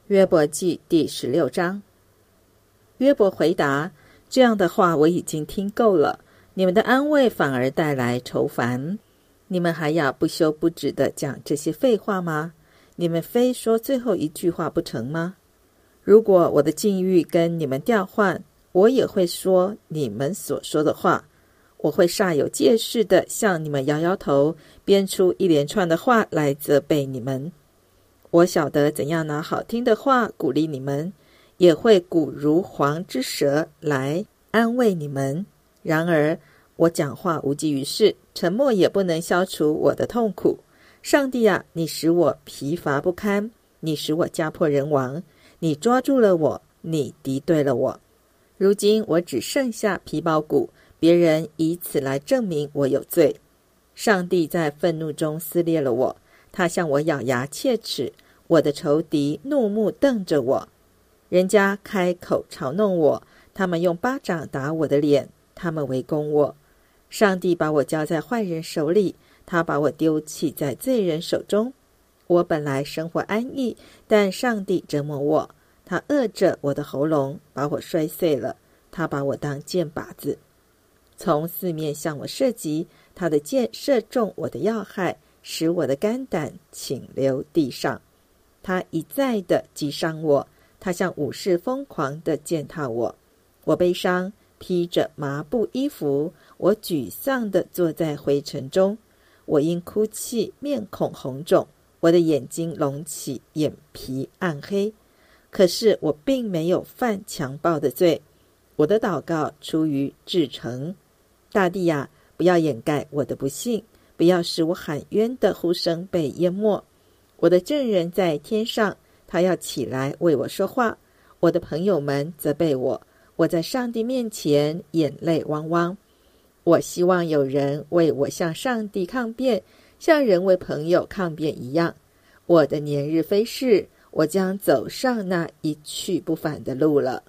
约伯记第16章。约伯回答，这样的话我已经听够了，你们的安慰反而带来愁烦。你们还要不休不止地讲这些废话吗？你们非说最后一句话不成吗？如果我的境遇跟你们调换，我也会说你们所说的话，我会煞有介事地向你们摇摇头，编出一连串的话来责备你们。我晓得怎样拿好听的话鼓励你们，也会鼓如簧之舌来安慰你们。然而我讲话无济于事，沉默也不能消除我的痛苦。上帝啊，你使我疲乏不堪，你使我家破人亡，你抓住了我，你敌对了我。如今我只剩下皮包骨，别人以此来证明我有罪。上帝在愤怒中撕裂了我，他向我咬牙切齿，我的仇敌怒目瞪着我。人家开口嘲弄我，他们用巴掌打我的脸，他们围攻我。上帝把我交在坏人手里，他把我丢弃在罪人手中。我本来生活安逸，但上帝折磨我，他扼着我的喉咙，把我摔碎了，他把我当箭靶子，从四面向我射击，他的箭射中我的要害，使我的肝胆倾流地上。他一再地击伤我，他像武士疯狂地践踏我。我悲伤，披着麻布衣服，我沮丧地坐在灰尘中。我因哭泣，面孔红肿，我的眼睛隆起，眼皮暗黑。可是我并没有犯强暴的罪，我的祷告出于至诚。大地啊，不要掩盖我的不幸，不要使我喊冤的呼声被淹没。我的证人在天上，他要起来为我说话。我的朋友们责备我，我在上帝面前眼泪汪汪。我希望有人为我向上帝抗辩，像人为朋友抗辩一样。我的年日飞逝，我将走上那一去不返的路了。